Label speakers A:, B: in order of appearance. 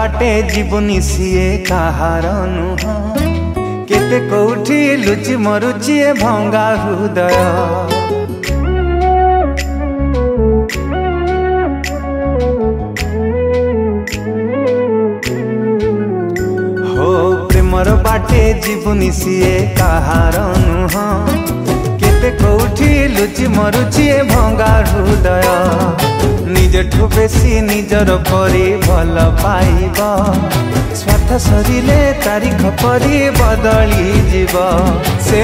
A: बाटे जीवनी सीए कहार नुह केते कोठी लुचि मरुचि ए भंगा हृदय। हो प्रेमर बाटे जीवनी सीए कहार नुह केते कोठी लुचि मरुचि ए भंगा हृदय। निजठू बेसी निजर परी भल पाइब स्वार्थ सरिले तारीख परी बदली जीव।